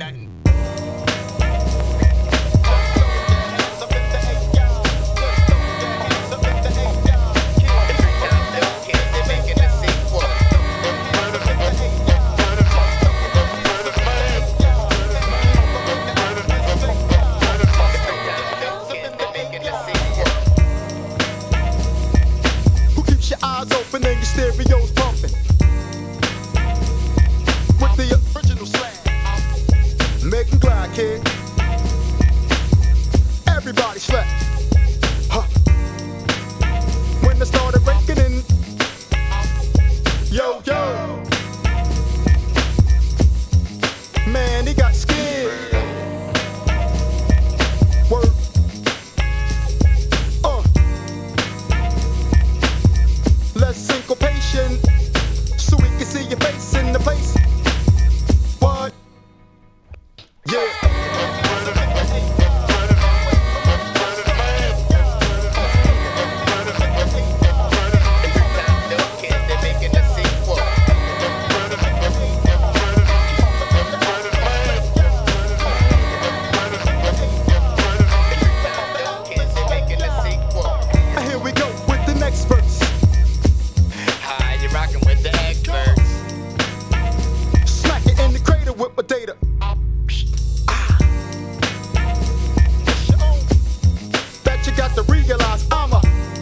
nothing. Who keeps your eyes open and your stereos pumping? With the original slang, make 'em glide, kid. Everybody slept. Huh. When I started breaking in, yo, yo. Man, he got scared. Word. Less syncopation, so we can see your face in the place. What? Yeah. Here we go with the next verse. Hi, you're rocking with the experts. Smack it in the crater with my data. It's your own. Bet you got to realize I'm a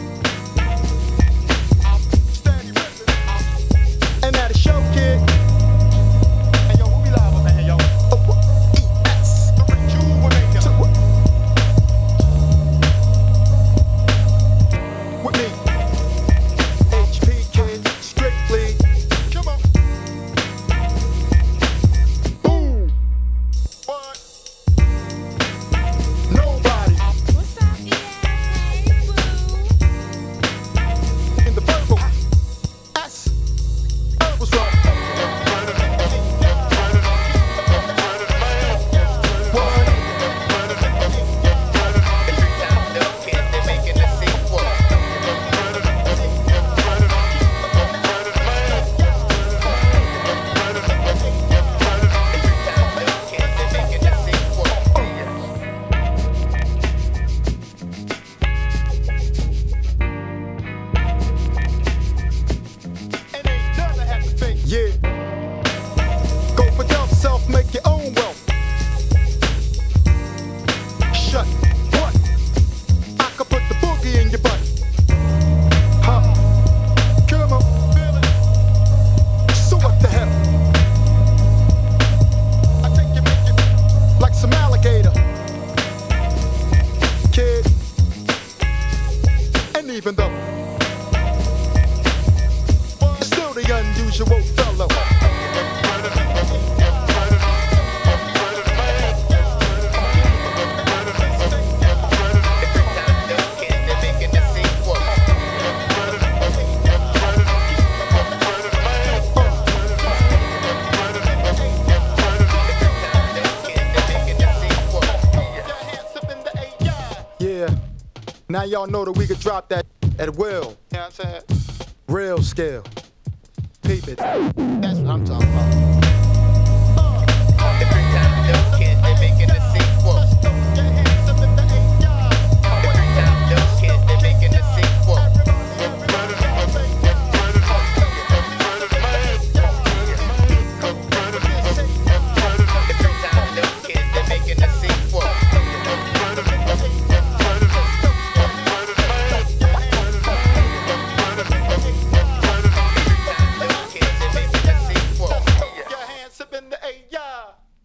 steady rhythm. And at a show, kid. Hey yo, who we live with, man? Yo, ES. The rejuvenator. With me. HP kid, strictly. Come on. Boom. What? Nobody What's up, EA? Hey, boo. in the purple. S. Herbals rock. What? And ain't none I have to think. Yeah. Go for yourself, make your own wealth. Shut. What? I could put the boogie in your butt. Huh? Come on, feel it. So what the hell? I take you, make you like some alligator, kid. And even though it's still the unusual fellow. Yeah. Now y'all know that we could drop that at will. You know what I'm saying? Real scale. Peep it. That's what I'm talking about.